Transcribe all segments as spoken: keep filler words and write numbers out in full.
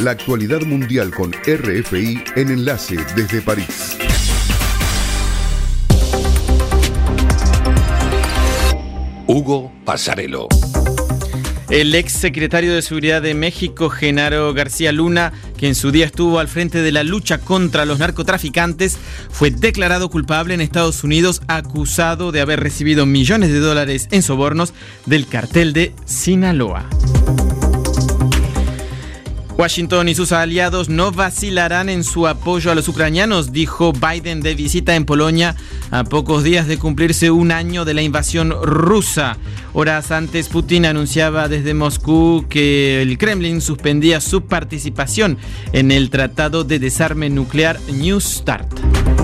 La actualidad mundial con R F I en Enlace desde París. Hugo Pasarello. El ex secretario de Seguridad de México, Genaro García Luna, que en su día estuvo al frente de la lucha contra los narcotraficantes, fue declarado culpable en Estados Unidos, acusado de haber recibido millones de dólares en sobornos del cartel de Sinaloa. Washington y sus aliados no vacilarán en su apoyo a los ucranianos, dijo Biden de visita en Polonia a pocos días de cumplirse un año de la invasión rusa. Horas antes, Putin anunciaba desde Moscú que el Kremlin suspendía su participación en el Tratado de Desarme Nuclear New START.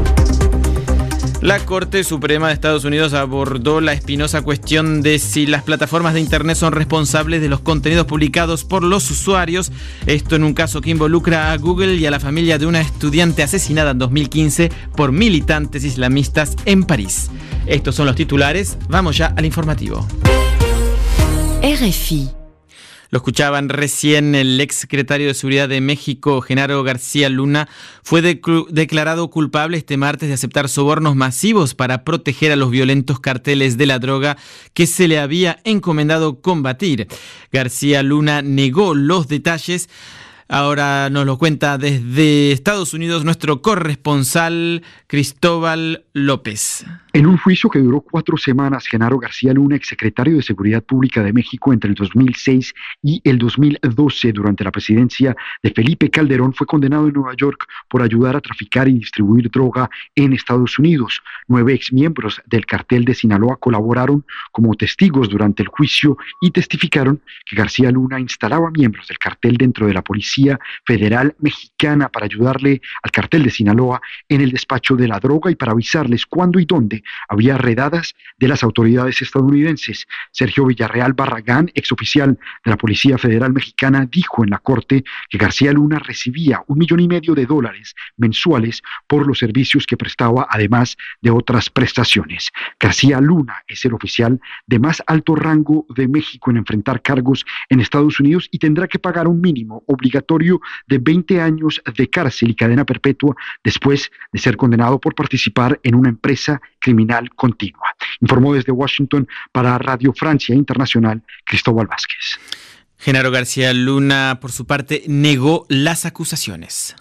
La Corte Suprema de Estados Unidos abordó la espinosa cuestión de si las plataformas de Internet son responsables de los contenidos publicados por los usuarios. Esto en un caso que involucra a Google y a la familia de una estudiante asesinada en dos mil quince por militantes islamistas en París. Estos son los titulares. Vamos ya al informativo. R F I. Lo escuchaban recién, el ex secretario de Seguridad de México, Genaro García Luna, fue de- declarado culpable este martes de aceptar sobornos masivos para proteger a los violentos carteles de la droga que se le había encomendado combatir. García Luna negó los detalles. Ahora nos lo cuenta desde Estados Unidos nuestro corresponsal Cristóbal López. En un juicio que duró cuatro semanas, Genaro García Luna, exsecretario de Seguridad Pública de México entre el dos mil seis y el dos mil doce, durante la presidencia de Felipe Calderón, fue condenado en Nueva York por ayudar a traficar y distribuir droga en Estados Unidos. Nueve exmiembros del cartel de Sinaloa colaboraron como testigos durante el juicio y testificaron que García Luna instalaba miembros del cartel dentro de la Policía Federal Mexicana para ayudarle al cartel de Sinaloa en el despacho de la droga y para avisarles cuándo y dónde había redadas de las autoridades estadounidenses. Sergio Villarreal Barragán, exoficial de la Policía Federal Mexicana, dijo en la corte que García Luna recibía un millón y medio de dólares mensuales por los servicios que prestaba, además de otras prestaciones. García Luna es el oficial de más alto rango de México en enfrentar cargos en Estados Unidos y tendrá que pagar un mínimo obligatorio de veinte años de cárcel y cadena perpetua después de ser condenado por participar en una empresa criminal continua. Informó desde Washington para Radio Francia Internacional, Cristóbal Vázquez. Genaro García Luna, por su parte, negó las acusaciones.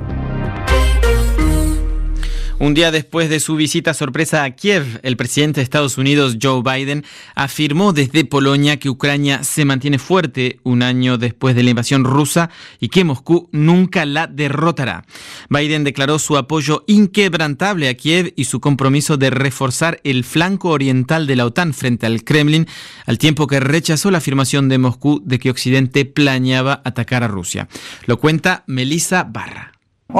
Un día después de su visita sorpresa a Kiev, el presidente de Estados Unidos, Joe Biden, afirmó desde Polonia que Ucrania se mantiene fuerte un año después de la invasión rusa y que Moscú nunca la derrotará. Biden declaró su apoyo inquebrantable a Kiev y su compromiso de reforzar el flanco oriental de la OTAN frente al Kremlin, al tiempo que rechazó la afirmación de Moscú de que Occidente planeaba atacar a Rusia. Lo cuenta Melissa Barra.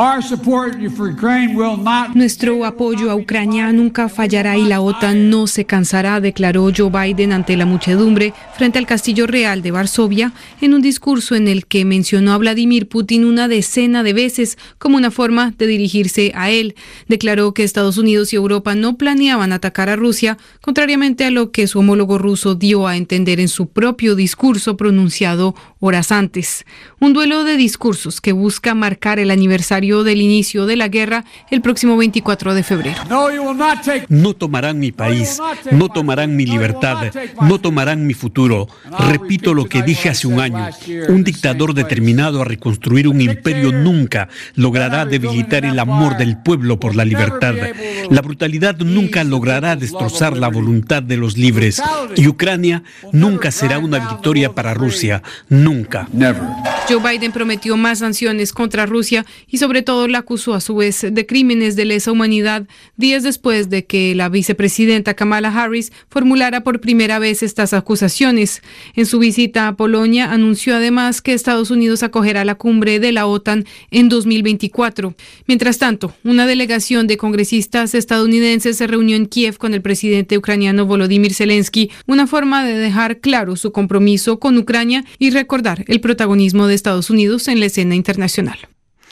Nuestro apoyo a Ucrania nunca fallará y la OTAN no se cansará, declaró Joe Biden ante la muchedumbre frente al Castillo Real de Varsovia en un discurso en el que mencionó a Vladimir Putin una decena de veces como una forma de dirigirse a él. Declaró que Estados Unidos y Europa no planeaban atacar a Rusia, contrariamente a lo que su homólogo ruso dio a entender en su propio discurso pronunciado horas antes. Un duelo de discursos que busca marcar el aniversario del inicio de la guerra el próximo veinticuatro de febrero. No tomarán mi país, no tomarán mi libertad, no tomarán mi futuro. Repito lo que dije hace un año. Un dictador determinado a reconstruir un imperio nunca logrará debilitar el amor del pueblo por la libertad. La brutalidad nunca logrará destrozar la voluntad de los libres. Y Ucrania nunca será una victoria para Rusia. Nunca. Joe Biden prometió más sanciones contra Rusia y sobre todo la acusó a su vez de crímenes de lesa humanidad días después de que la vicepresidenta Kamala Harris formulara por primera vez estas acusaciones. En su visita a Polonia anunció además que Estados Unidos acogerá la cumbre de la OTAN en dos mil veinticuatro. Mientras tanto, una delegación de congresistas estadounidenses se reunió en Kiev con el presidente ucraniano Volodymyr Zelensky, una forma de dejar claro su compromiso con Ucrania y recordar el protagonismo de Estados Unidos en la escena internacional.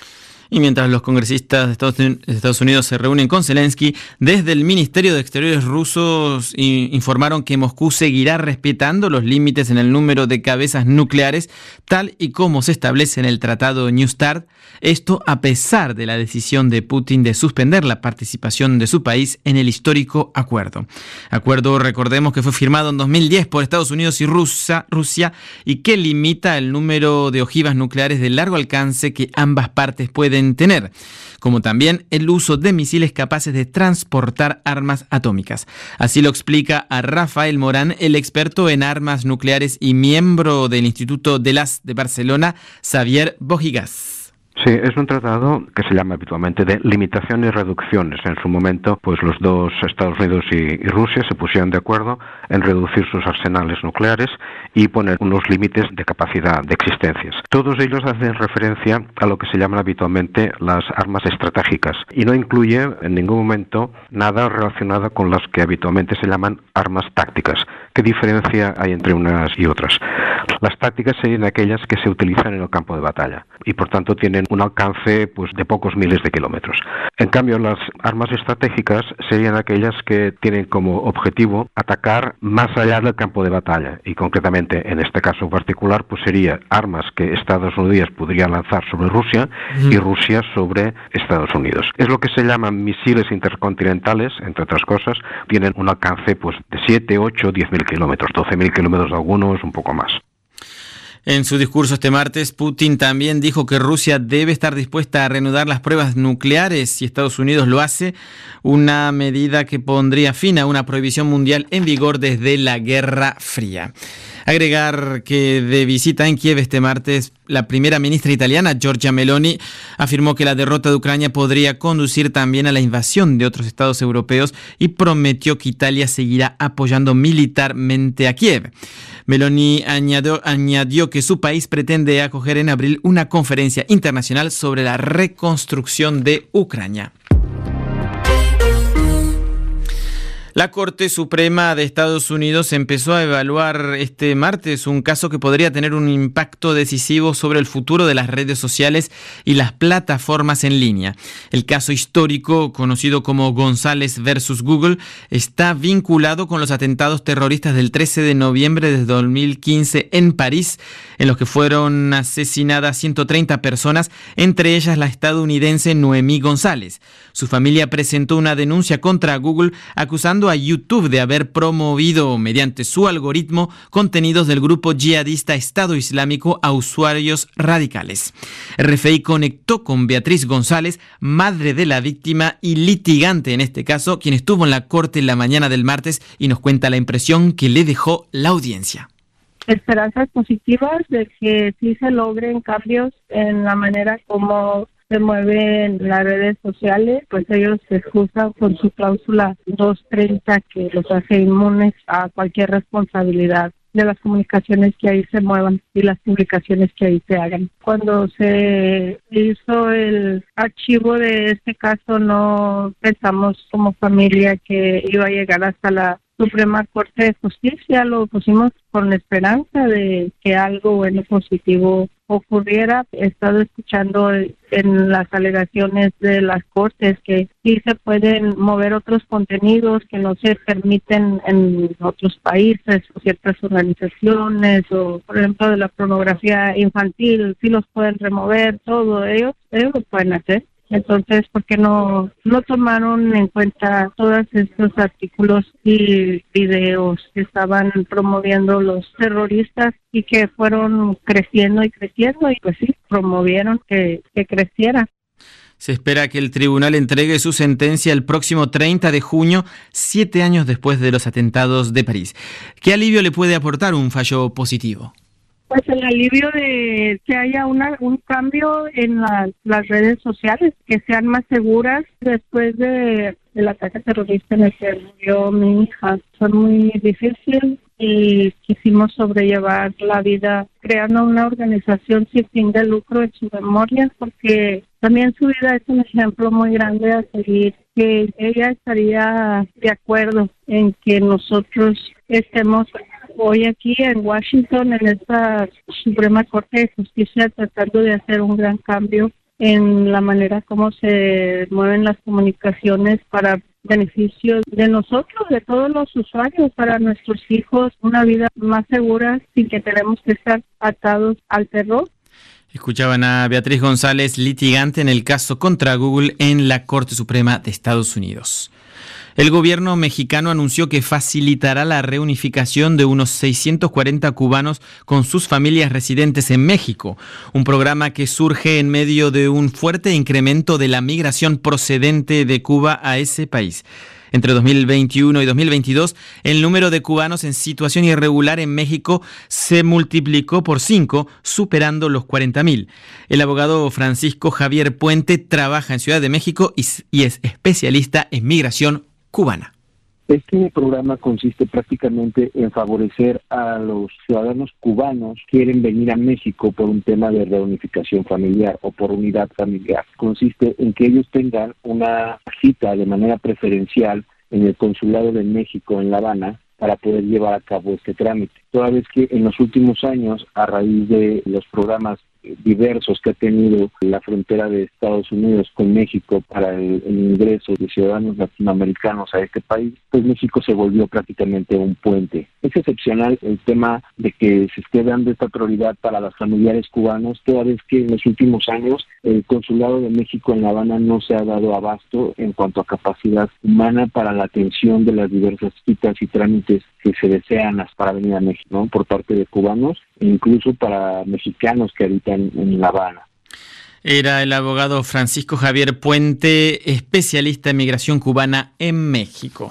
Y mientras los congresistas de Estados Unidos se reúnen con Zelensky, desde el Ministerio de Exteriores rusos informaron que Moscú seguirá respetando los límites en el número de cabezas nucleares, tal y como se establece en el Tratado New START. Esto a pesar de la decisión de Putin de suspender la participación de su país en el histórico acuerdo. Acuerdo, recordemos, que fue firmado en dos mil diez por Estados Unidos y Rusia, Rusia y que limita el número de ojivas nucleares de largo alcance que ambas partes pueden tener, como también el uso de misiles capaces de transportar armas atómicas. Así lo explica a Rafael Morán, el experto en armas nucleares y miembro del Instituto de las de Barcelona, Xavier Bohigas. Sí, es un tratado que se llama habitualmente de limitaciones y reducciones. En su momento, pues los dos, Estados Unidos y, y Rusia, se pusieron de acuerdo en reducir sus arsenales nucleares y poner unos límites de capacidad de existencias. Todos ellos hacen referencia a lo que se llaman habitualmente las armas estratégicas y no incluye en ningún momento nada relacionado con las que habitualmente se llaman armas tácticas. ¿Qué diferencia hay entre unas y otras? Las tácticas serían aquellas que se utilizan en el campo de batalla y por tanto tienen un alcance pues de pocos miles de kilómetros. En cambio, las armas estratégicas serían aquellas que tienen como objetivo atacar más allá del campo de batalla y concretamente en este caso particular pues sería armas que Estados Unidos podría lanzar sobre Rusia uh-huh. y Rusia sobre Estados Unidos. Es lo que se llaman misiles intercontinentales, entre otras cosas, tienen un alcance pues de siete, ocho, diez mil kilómetros, doce mil kilómetros de algunos, un poco más. En su discurso este martes, Putin también dijo que Rusia debe estar dispuesta a reanudar las pruebas nucleares si Estados Unidos lo hace, una medida que pondría fin a una prohibición mundial en vigor desde la Guerra Fría. Agregar que de visita en Kiev este martes, la primera ministra italiana, Giorgia Meloni, afirmó que la derrota de Ucrania podría conducir también a la invasión de otros estados europeos y prometió que Italia seguirá apoyando militarmente a Kiev. Meloni añadió, añadió que su país pretende acoger en abril una conferencia internacional sobre la reconstrucción de Ucrania. La Corte Suprema de Estados Unidos empezó a evaluar este martes un caso que podría tener un impacto decisivo sobre el futuro de las redes sociales y las plataformas en línea. El caso histórico, conocido como González versus Google, está vinculado con los atentados terroristas del trece de noviembre de dos mil quince en París, en los que fueron asesinadas ciento treinta personas, entre ellas la estadounidense Noemí González. Su familia presentó una denuncia contra Google acusando a YouTube de haber promovido mediante su algoritmo contenidos del grupo yihadista Estado Islámico a usuarios radicales. R F I conectó con Beatriz González, madre de la víctima y litigante en este caso, quien estuvo en la corte en la mañana del martes y nos cuenta la impresión que le dejó la audiencia. Esperanzas positivas de que sí se logren cambios en la manera como se mueven las redes sociales, pues ellos se excusan con su cláusula doscientos treinta que los hace inmunes a cualquier responsabilidad de las comunicaciones que ahí se muevan y las publicaciones que ahí se hagan. Cuando se hizo el archivo de este caso, no pensamos como familia que iba a llegar hasta la Suprema Corte de Justicia, lo pusimos con la esperanza de que algo bueno positivo ocurriera. He estado escuchando en las alegaciones de las cortes que sí se pueden mover otros contenidos que no se permiten en otros países o ciertas organizaciones, o por ejemplo de la pornografía infantil, sí los pueden remover, todo ellos, ellos lo pueden hacer. Entonces, ¿por qué no, no tomaron en cuenta todos estos artículos y videos que estaban promoviendo los terroristas y que fueron creciendo y creciendo y pues sí, promovieron que, que creciera? Se espera que el tribunal entregue su sentencia el próximo treinta de junio, siete años después de los atentados de París. ¿Qué alivio le puede aportar un fallo positivo? Pues el alivio de que haya una, un cambio en la, las redes sociales, que sean más seguras después de el ataque terrorista en el que murió mi hija. Fue muy difícil y quisimos sobrellevar la vida creando una organización sin fin de lucro en su memoria, porque también su vida es un ejemplo muy grande a seguir, que ella estaría de acuerdo en que nosotros estemos hoy aquí en Washington, en esta Suprema Corte de Justicia, tratando de hacer un gran cambio en la manera como se mueven las comunicaciones para beneficio de nosotros, de todos los usuarios, para nuestros hijos, una vida más segura sin que tenemos que estar atados al terror. Escuchaban a Beatriz González, litigante en el caso contra Google en la Corte Suprema de Estados Unidos. El gobierno mexicano anunció que facilitará la reunificación de unos seiscientos cuarenta cubanos con sus familias residentes en México, un programa que surge en medio de un fuerte incremento de la migración procedente de Cuba a ese país. Entre dos mil veintiuno y dos mil veintidós, el número de cubanos en situación irregular en México se multiplicó por cinco, superando los cuarenta mil. El abogado Francisco Javier Puente trabaja en Ciudad de México y es especialista en migración cubana. Este programa consiste prácticamente en favorecer a los ciudadanos cubanos que quieren venir a México por un tema de reunificación familiar o por unidad familiar. Consiste en que ellos tengan una cita de manera preferencial en el Consulado de México en La Habana para poder llevar a cabo este trámite. Toda vez que en los últimos años, a raíz de los programas diversos que ha tenido la frontera de Estados Unidos con México para el, el ingreso de ciudadanos latinoamericanos a este país, pues México se volvió prácticamente un puente. Es excepcional el tema de que se esté dando esta prioridad para los familiares cubanos, toda vez que en los últimos años el Consulado de México en La Habana no se ha dado abasto en cuanto a capacidad humana para la atención de las diversas citas y trámites que se desean para venir a México, ¿no? Por parte de cubanos e incluso para mexicanos que habitan en La Habana. Era el abogado Francisco Javier Puente, especialista en migración cubana en México.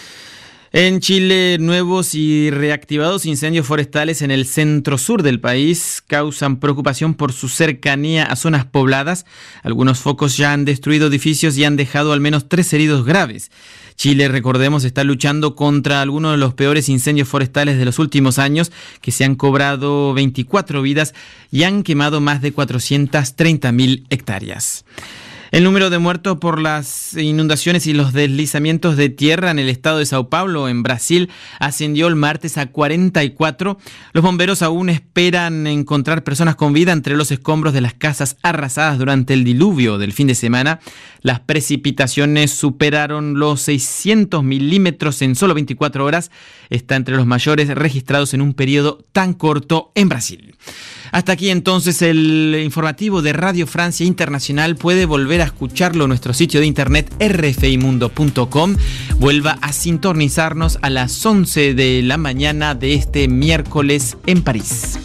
En Chile, nuevos y reactivados incendios forestales en el centro-sur del país causan preocupación por su cercanía a zonas pobladas. Algunos focos ya han destruido edificios y han dejado al menos tres heridos graves. Chile, recordemos, está luchando contra algunos de los peores incendios forestales de los últimos años, que se han cobrado veinticuatro vidas y han quemado más de cuatrocientas treinta mil hectáreas. El número de muertos por las inundaciones y los deslizamientos de tierra en el estado de Sao Paulo, en Brasil, ascendió el martes a cuarenta y cuatro. Los bomberos aún esperan encontrar personas con vida entre los escombros de las casas arrasadas durante el diluvio del fin de semana. Las precipitaciones superaron los seiscientos milímetros en solo veinticuatro horas. Está entre los mayores registrados en un periodo tan corto en Brasil. Hasta aquí entonces el informativo de Radio Francia Internacional. Puede volver a escucharlo en nuestro sitio de internet r f i mundo punto com. Vuelva a sintonizarnos a las once de la mañana de este miércoles en París.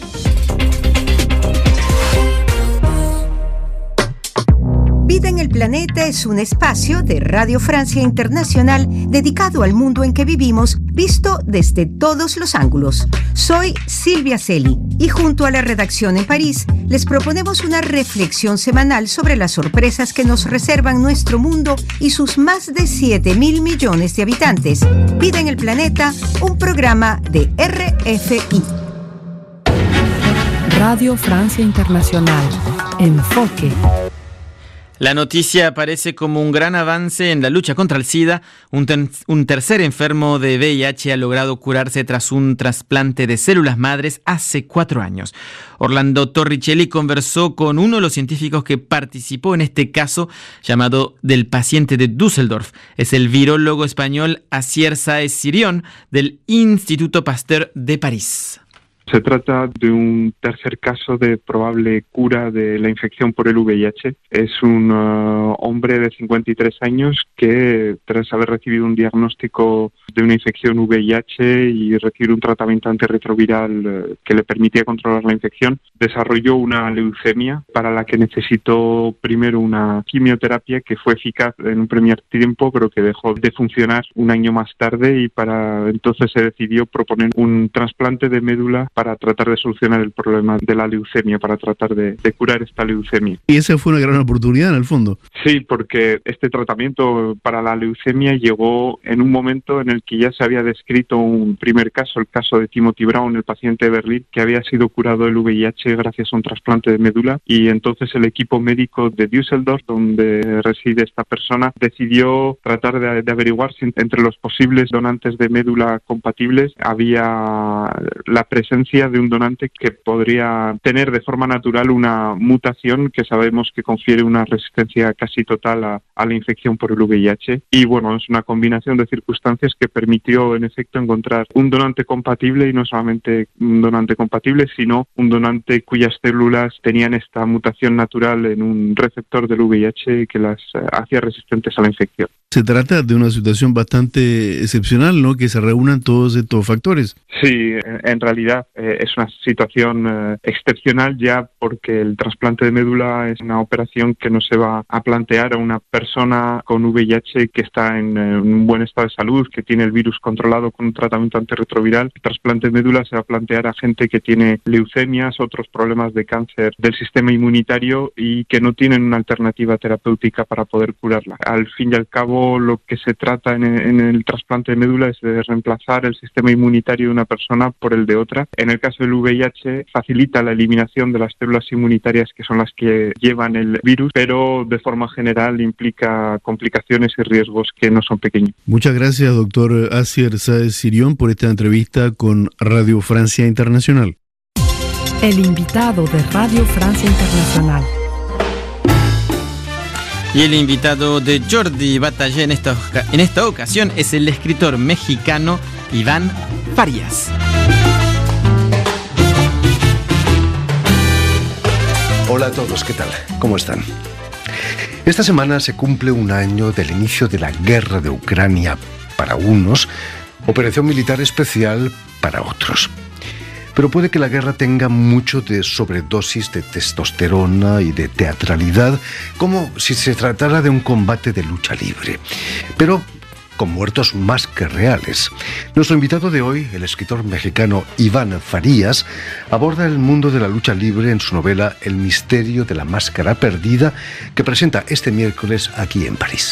Vida en el Planeta es un espacio de Radio Francia Internacional dedicado al mundo en que vivimos, visto desde todos los ángulos. Soy Silvia Celi y junto a la redacción en París les proponemos una reflexión semanal sobre las sorpresas que nos reservan nuestro mundo y sus más de siete mil millones de habitantes. Vida en el Planeta, un programa de R F I. Radio Francia Internacional. Enfoque. La noticia aparece como un gran avance en la lucha contra el SIDA. Un, ten- un tercer enfermo de V I H ha logrado curarse tras un trasplante de células madres hace cuatro años. Orlando Torricelli conversó con uno de los científicos que participó en este caso, llamado del paciente de Düsseldorf. Es el virólogo español Asier Sáez Sirión, del Instituto Pasteur de París. Se trata de un tercer caso de probable cura de la infección por el V I H. Es un uh, hombre de cincuenta y tres años que, tras haber recibido un diagnóstico de una infección V I H y recibir un tratamiento antirretroviral uh, que le permitía controlar la infección, desarrolló una leucemia para la que necesitó primero una quimioterapia que fue eficaz en un primer tiempo, pero que dejó de funcionar un año más tarde, y para entonces se decidió proponer un trasplante de médula para tratar de solucionar el problema de la leucemia, para tratar de, de curar esta leucemia. Y esa fue una gran oportunidad en el fondo. Sí, porque este tratamiento para la leucemia llegó en un momento en el que ya se había descrito un primer caso, el caso de Timothy Brown, el paciente de Berlín, que había sido curado del V I H gracias a un trasplante de médula, y entonces el equipo médico de Düsseldorf, donde reside esta persona, decidió tratar de, de averiguar si entre los posibles donantes de médula compatibles había la presencia ausencia de un donante que podría tener de forma natural una mutación que sabemos que confiere una resistencia casi total a, a la infección por el V I H. Y bueno, es una combinación de circunstancias que permitió en efecto encontrar un donante compatible, y no solamente un donante compatible, sino un donante cuyas células tenían esta mutación natural en un receptor del V I H que las eh, hacía resistentes a la infección. Se trata de una situación bastante excepcional, ¿no? Que se reúnan todos estos factores. Sí, en realidad eh, es una situación eh, excepcional ya porque el trasplante de médula es una operación que no se va a plantear a una persona con V I H que está en, eh, un buen estado de salud, que tiene el virus controlado con un tratamiento antirretroviral. El trasplante de médula se va a plantear a gente que tiene leucemias, otros problemas de cáncer del sistema inmunitario y que no tienen una alternativa terapéutica para poder curarla. Al fin y al cabo, lo que se trata en el, en el trasplante de médula es de reemplazar el sistema inmunitario de una persona por el de otra. En el caso del V I H facilita la eliminación de las células inmunitarias que son las que llevan el virus, pero de forma general implica complicaciones y riesgos que no son pequeños. Muchas gracias, doctor Asier Sáez Sirión, por esta entrevista con Radio Francia Internacional. El invitado de Radio Francia Internacional. Y el invitado de Jordi Batallé en esta, en esta ocasión es el escritor mexicano Iván Farías. Hola a todos, ¿qué tal? ¿Cómo están? Esta semana se cumple un año del inicio de la guerra de Ucrania para unos, operación militar especial para otros. Pero puede que la guerra tenga mucho de sobredosis de testosterona y de teatralidad, como si se tratara de un combate de lucha libre, pero con muertos más que reales. Nuestro invitado de hoy, el escritor mexicano Iván Farías, aborda el mundo de la lucha libre en su novela El misterio de la máscara perdida, que presenta este miércoles aquí en París.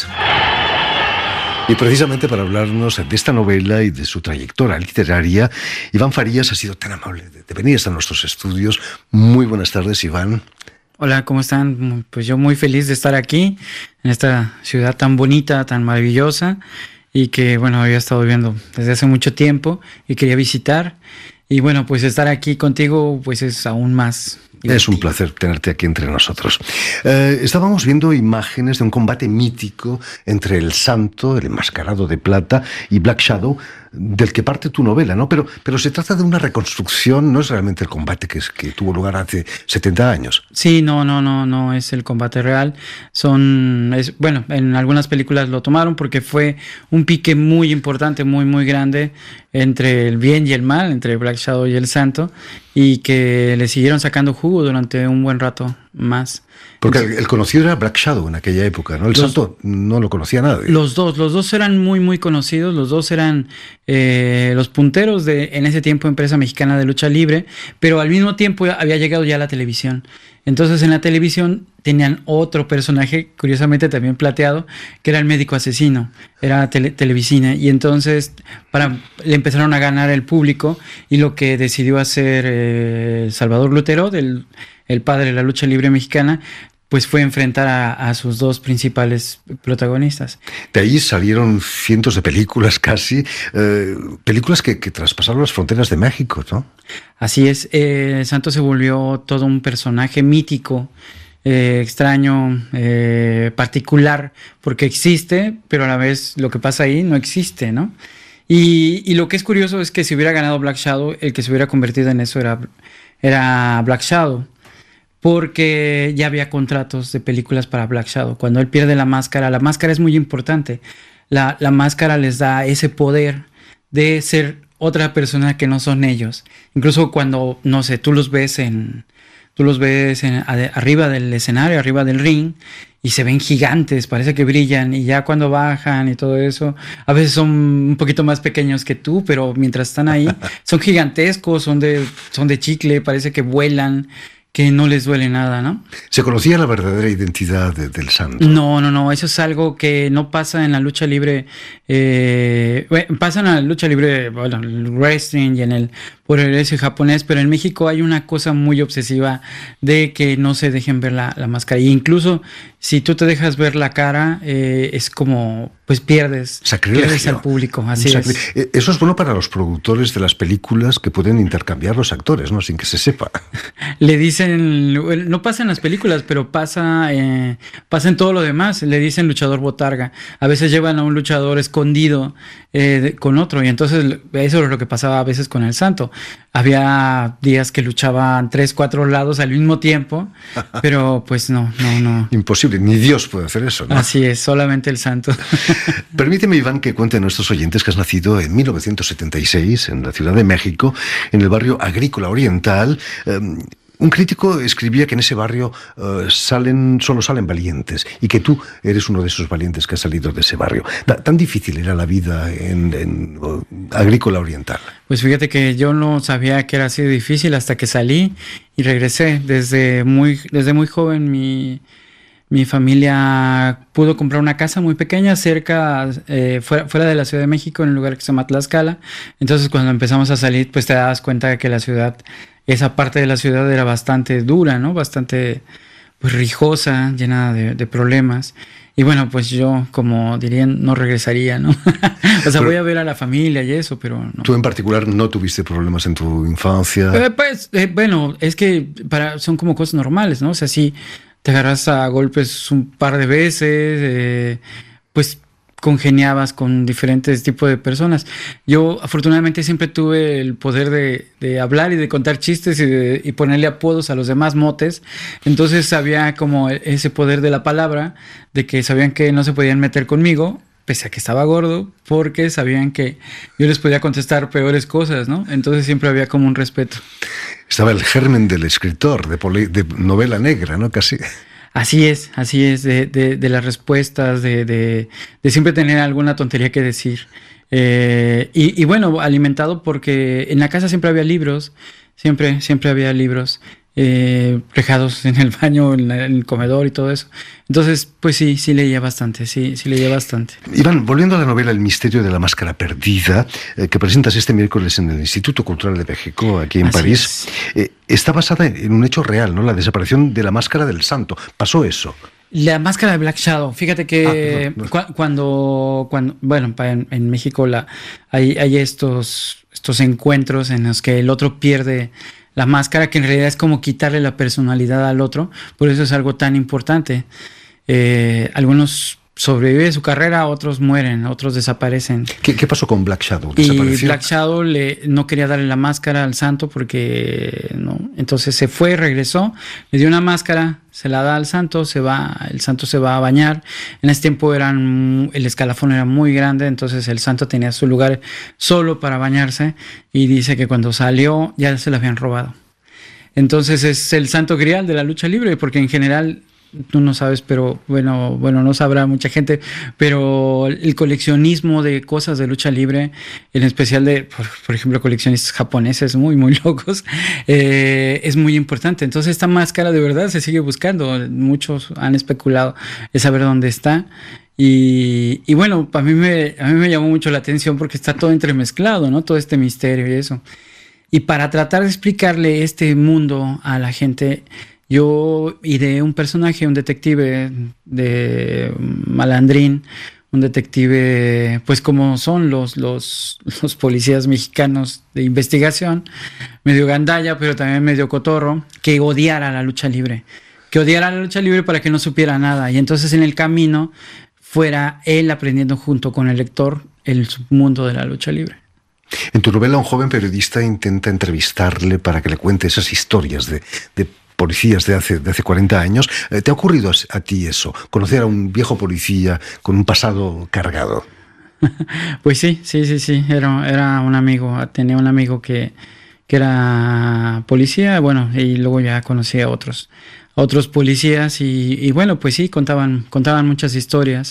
Y precisamente para hablarnos de esta novela y de su trayectoria literaria, Iván Farías ha sido tan amable de venir hasta nuestros estudios. Muy buenas tardes, Iván. Hola, ¿cómo están? Pues yo muy feliz de estar aquí, en esta ciudad tan bonita, tan maravillosa, y que, bueno, había estado viviendo desde hace mucho tiempo y quería visitar. Y bueno, pues estar aquí contigo pues es aún más divertido. Es un placer tenerte aquí entre nosotros. Eh, estábamos viendo imágenes de un combate mítico entre el Santo, el enmascarado de plata, y Black Shadow, del que parte tu novela, ¿no? Pero, pero se trata de una reconstrucción, no es realmente el combate que, es, que tuvo lugar hace setenta años. Sí, no, no, no, no es el combate real. Son, es, bueno, en algunas películas lo tomaron porque fue un pique muy importante, muy, muy grande entre el bien y el mal, entre Black Shadow y el Santo, y que le siguieron sacando jugo durante un buen rato más. Porque el, el conocido era Black Shadow en aquella época, ¿no? El los, Santo no lo conocía nadie. Los dos, los dos eran muy, muy conocidos, los dos eran eh, los punteros de, en ese tiempo, empresa mexicana de lucha libre, pero al mismo tiempo había llegado ya a la televisión. Entonces en la televisión tenían otro personaje, curiosamente también plateado, que era el médico asesino, era tele, televisina, y entonces para, le empezaron a ganar el público, y lo que decidió hacer eh, Salvador Lutero, del, el padre de la lucha libre mexicana, pues fue enfrentar a, a sus dos principales protagonistas. De ahí salieron cientos de películas casi, eh, películas que, que traspasaron las fronteras de México, ¿no? Así es, eh, Santo se volvió todo un personaje mítico, eh, extraño, eh, particular, porque existe, pero a la vez lo que pasa ahí no existe, ¿no? Y, y lo que es curioso es que si hubiera ganado Black Shadow, el que se hubiera convertido en eso era, era Black Shadow, porque ya había contratos de películas para Black Shadow. Cuando él pierde la máscara, la máscara es muy importante. La, la máscara les da ese poder de ser otra persona que no son ellos. Incluso cuando, no sé, tú los ves en, tú los ves en, a, arriba del escenario, arriba del ring, y se ven gigantes, parece que brillan, y ya cuando bajan y todo eso, a veces son un poquito más pequeños que tú, pero mientras están ahí, son gigantescos, son de, son de chicle, parece que vuelan, que no les duele nada, ¿no? ¿Se conocía la verdadera identidad de, del Santo? No, no, no, eso es algo que no pasa en la lucha libre, eh, pasa en la lucha libre, bueno, el wrestling y en el por el herencia japonés, pero en México hay una cosa muy obsesiva de que no se dejen ver la, la máscara. Y incluso si tú te dejas ver la cara, eh, es como, pues pierdes, pierdes al público. Así es. Eso es bueno para los productores de las películas, que pueden intercambiar los actores, ¿no? Sin que se sepa. Le dicen, no pasa en las películas, pero pasa, eh, pasa en todo lo demás. Le dicen luchador botarga. A veces llevan a un luchador escondido eh, de, con otro, y entonces eso es lo que pasaba a veces con el santo. Había días que luchaban tres, cuatro lados al mismo tiempo, pero pues no, no, no. Imposible, ni Dios puede hacer eso, ¿no? Así es, solamente el santo. Permíteme, Iván, que cuente a nuestros oyentes que has nacido en mil novecientos setenta y seis en la Ciudad de México, en el barrio Agrícola Oriental. Eh, Un crítico escribía que en ese barrio uh, salen, solo salen valientes, y que tú eres uno de esos valientes que ha salido de ese barrio. Ta- ¿Tan difícil era la vida en, en uh, Agrícola Oriental? Pues fíjate que yo no sabía que era así de difícil hasta que salí y regresé. Desde muy, desde muy joven mi, mi familia pudo comprar una casa muy pequeña cerca, eh, fuera, fuera de la Ciudad de México, en un lugar que se llama Tlaxcala. Entonces cuando empezamos a salir, pues te das cuenta de que la ciudad... Esa parte de la ciudad era bastante dura, ¿no? Bastante, pues, rijosa, llena de, de problemas. Y bueno, pues yo, como dirían, no regresaría, ¿no? O sea, pero voy a ver a la familia y eso, pero no. ¿Tú en particular no tuviste problemas en tu infancia? Eh, pues, eh, bueno, es que para, son como cosas normales, ¿no? O sea, si te agarras a golpes un par de veces, eh, pues... congeniabas con diferentes tipos de personas. Yo afortunadamente siempre tuve el poder de, de hablar y de contar chistes y, de, y ponerle apodos a los demás, motes. Entonces había como ese poder de la palabra, de que sabían que no se podían meter conmigo, pese a que estaba gordo, porque sabían que yo les podía contestar peores cosas, ¿no? Entonces siempre había como un respeto. Estaba el germen del escritor, de, poli, de novela negra, ¿no? Casi... Así es, así es, de, de, de las respuestas, de, de, de siempre tener alguna tontería que decir. Eh, y, y bueno, alimentado porque en la casa siempre había libros, siempre, siempre había libros eh, regados en el baño, en, la, en el comedor y todo eso. Entonces, pues sí, sí leía bastante, sí, sí leía bastante. Iván, volviendo a la novela El misterio de la máscara perdida, eh, que presentas este miércoles en el Instituto Cultural de México, aquí en Así París, eh, está basada en un hecho real, ¿no? La desaparición de la máscara del santo. ¿Pasó eso? La máscara de Black Shadow, fíjate que ah, perdón, no. cu- cuando, cuando, bueno, en, en México la, hay, hay estos, estos encuentros en los que el otro pierde la máscara, que en realidad es como quitarle la personalidad al otro, por eso es algo tan importante. Eh, algunos sobreviven su carrera, otros mueren, otros desaparecen. ¿Qué, qué pasó con Black Shadow? ¿Desapareció? Y Black Shadow le, no quería darle la máscara al santo porque no, entonces se fue, regresó, le dio una máscara, se la da al santo, se va, el santo se va a bañar. En ese tiempo eran, el escalafón era muy grande, entonces el santo tenía su lugar solo para bañarse, y dice que cuando salió ya se lo habían robado. Entonces es el santo grial de la lucha libre, porque en general... Tú no sabes, pero bueno, bueno, no sabrá mucha gente, pero el coleccionismo de cosas de lucha libre, en especial de, por, por ejemplo, coleccionistas japoneses muy, muy locos, eh, es muy importante. Entonces esta máscara de verdad se sigue buscando. Muchos han especulado de saber dónde está. Y, y bueno, a mí, me, a mí me llamó mucho la atención porque está todo entremezclado, ¿no? Todo este misterio y eso. Y para tratar de explicarle este mundo a la gente... Yo ideé un personaje, un detective de malandrín, un detective, pues como son los, los, los policías mexicanos de investigación, medio gandalla, pero también medio cotorro, que odiara la lucha libre, que odiara la lucha libre para que no supiera nada. Y entonces en el camino fuera él aprendiendo junto con el lector el submundo de la lucha libre. En tu novela, un joven periodista intenta entrevistarle para que le cuente esas historias de... de... policías de hace, de hace cuarenta años. ¿Te ha ocurrido a, a ti eso? Conocer a un viejo policía con un pasado cargado. Pues sí, sí, sí, sí. Era, era un amigo. Tenía un amigo que, que era policía, bueno, y luego ya conocí a otros, a otros policías y, y bueno, pues sí, contaban, contaban muchas historias.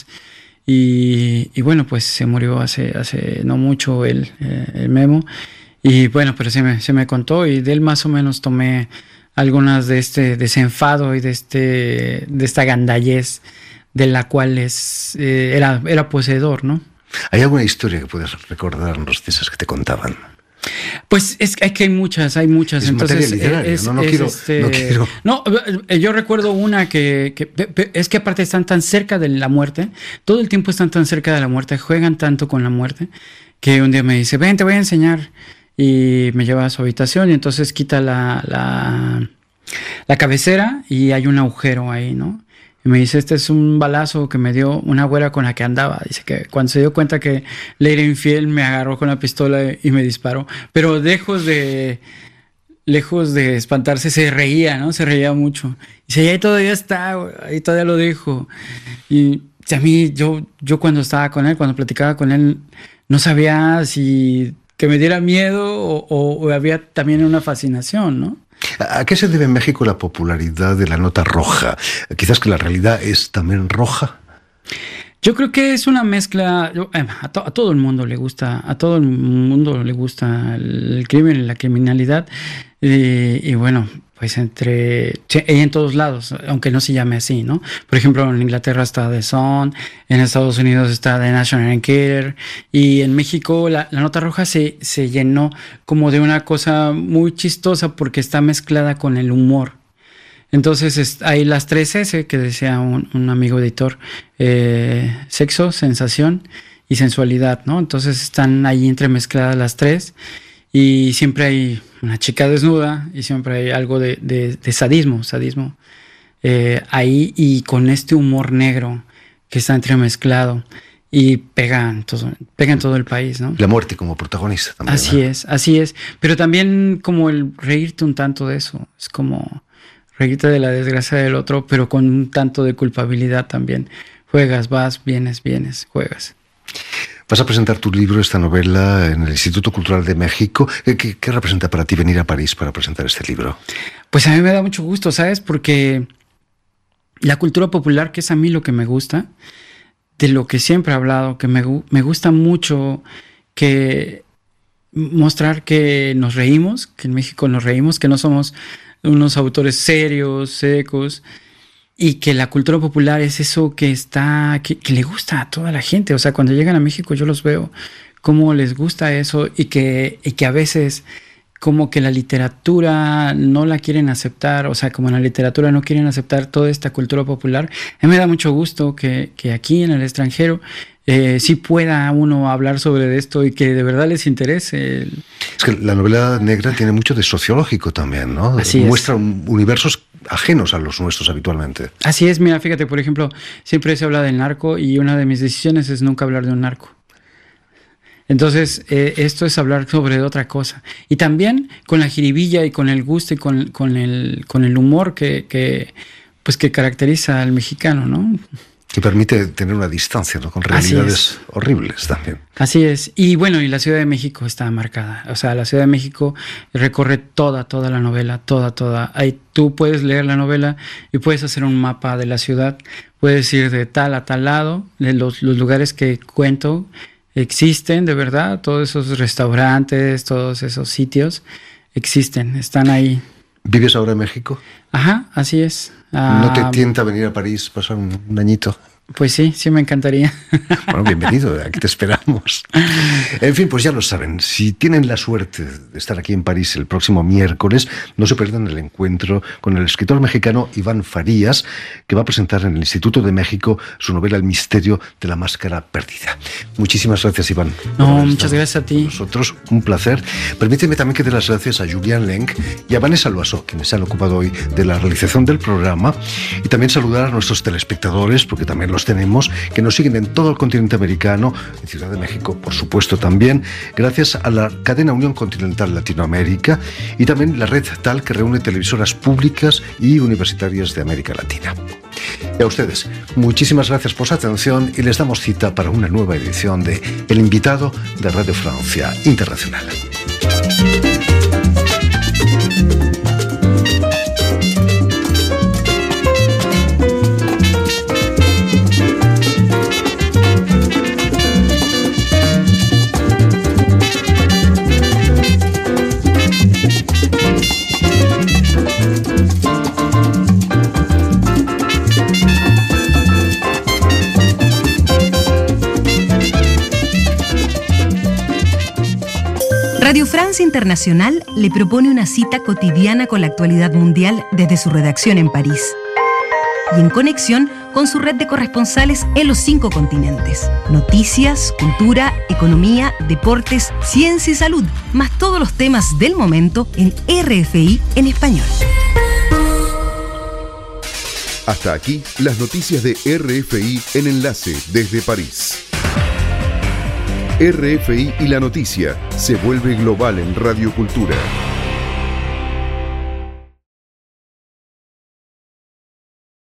Y, y bueno, pues se murió hace, hace no mucho el, el Memo. Y bueno, pero se me, se me contó y de él más o menos tomé algunas de este desenfado y de este de esta gandallez de la cual es eh, era, era poseedor, ¿no? ¿Hay alguna historia que puedas recordarnos de esas que te contaban? Pues es, es que hay muchas, hay muchas. Es Entonces, materia literaria, es, no, no, es, quiero, este, no quiero... No, yo recuerdo una que, que... Es que aparte están tan cerca de la muerte, todo el tiempo están tan cerca de la muerte, juegan tanto con la muerte, que un día me dice, ven, te voy a enseñar. Y me lleva a su habitación y entonces quita la, la, la cabecera y hay un agujero ahí, ¿no? Y me dice, este es un balazo que me dio una güera con la que andaba. Dice que cuando se dio cuenta que le era infiel, me agarró con la pistola y me disparó. Pero lejos de, lejos de espantarse, se reía, ¿no? Se reía mucho. Dice, y ahí todavía está, ahí todavía lo dejo. Y a mí, yo, yo cuando estaba con él, cuando platicaba con él, no sabía si que me diera miedo o, o, o había también una fascinación, ¿no? ¿A qué se debe en México la popularidad de la nota roja? Quizás que la realidad es también roja. Yo creo que es una mezcla. A, to, a todo el mundo le gusta, a todo el mundo le gusta el crimen y la criminalidad. Y, y bueno, pues entre y en todos lados, aunque no se llame así, ¿no? Por ejemplo, en Inglaterra está The Sun, en Estados Unidos está The National Enquirer, y en México la, la nota roja se, se llenó como de una cosa muy chistosa porque está mezclada con el humor. Entonces es, hay las tres S que decía un, un amigo editor, eh, sexo, sensación y sensualidad, ¿no? Entonces están ahí entremezcladas las tres. Y siempre hay una chica desnuda y siempre hay algo de, de, de sadismo, sadismo eh, ahí, y con este humor negro que está entremezclado y pega en todo, pega en todo el país, ¿no? La muerte como protagonista también. Así ¿no? es, así es. Pero también como el reírte un tanto de eso. Es como reírte de la desgracia del otro, pero con un tanto de culpabilidad también. Juegas, vas, vienes, vienes, juegas. Vas a presentar tu libro, esta novela, en el Instituto Cultural de México. ¿Qué, qué, qué representa para ti venir a París para presentar este libro? Pues a mí me da mucho gusto, ¿sabes? Porque la cultura popular, que es a mí lo que me gusta, de lo que siempre he hablado, que me, me gusta mucho que mostrar que nos reímos, que en México nos reímos, que no somos unos autores serios, secos, y que la cultura popular es eso que está, que, que le gusta a toda la gente. O sea, cuando llegan a México yo los veo cómo les gusta eso, y que, y que a veces como que la literatura no la quieren aceptar. O sea, como en la literatura no quieren aceptar toda esta cultura popular. A mí me da mucho gusto que, que aquí en el extranjero eh, sí pueda uno hablar sobre esto y que de verdad les interese. Es que la novela negra tiene mucho de sociológico también, ¿no? Así Muestra es. universos ajenos a los nuestros habitualmente. Así es, mira, fíjate, por ejemplo, siempre se habla del narco y una de mis decisiones es nunca hablar de un narco. Entonces, eh, esto es hablar sobre otra cosa. Y también con la jiribilla y con el gusto y con, con, el, con el humor que, que, pues que caracteriza al mexicano, ¿no? Que permite tener una distancia, ¿no? Con realidades horribles también. Así es. Y bueno, y la Ciudad de México está marcada. O sea, la Ciudad de México recorre toda, toda la novela, toda, toda. Ahí tú puedes leer la novela y puedes hacer un mapa de la ciudad. Puedes ir de tal a tal lado, de los, los lugares que cuento existen, de verdad. Todos esos restaurantes, todos esos sitios existen, están ahí. ¿Vives ahora en México? Ajá, así es. ¿No te Ah, tienta venir a París, pasar un, un añito? Pues sí, sí me encantaría. Bueno, bienvenido, aquí te esperamos. En fin, pues ya lo saben, si tienen la suerte de estar aquí en París el próximo miércoles, no se pierdan el encuentro con el escritor mexicano Iván Farías, que va a presentar en el Instituto de México su novela El misterio de la máscara perdida. Muchísimas gracias, Iván. No, muchas gracias a ti. Nosotros, un placer. Permíteme también que dé las gracias a Julián Lenk y a Vanessa Loaso, quienes se han ocupado hoy de la realización del programa, y también saludar a nuestros telespectadores, porque también los tenemos, que nos siguen en todo el continente americano, en Ciudad de México, por supuesto, también, gracias a la cadena Unión Continental Latinoamérica y también la red tal que reúne televisoras públicas y universitarias de América Latina. Y a ustedes, muchísimas gracias por su atención y les damos cita para una nueva edición de El Invitado de Radio Francia Internacional. Radio Francia Internacional le propone una cita cotidiana con la actualidad mundial desde su redacción en París y en conexión con su red de corresponsales en los cinco continentes. Noticias, cultura, economía, deportes, ciencia y salud, más todos los temas del momento en R F I en español. Hasta aquí las noticias de R F I en enlace desde París. R F I y la noticia se vuelve global en Radio Cultura.